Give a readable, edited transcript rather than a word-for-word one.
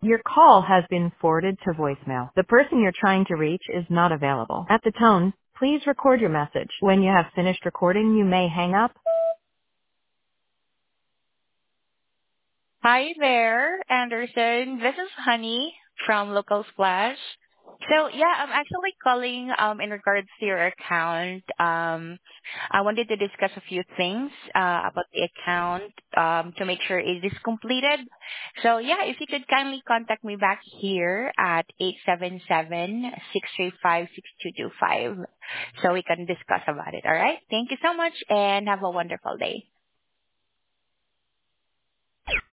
Your call has been forwarded to voicemail. The person you're trying to reach is not available. At the tone, please record your message. When you have finished recording, you may hang up. Hi there, Anderson. This is Honey from Local Splash. So yeah, I'm actually calling in regards to your account. I wanted to discuss a few things about the account to make sure it is completed. So yeah, if you could kindly contact me back here at 877-635-6225 so we can discuss about it. All right? Thank you so much and have a wonderful day.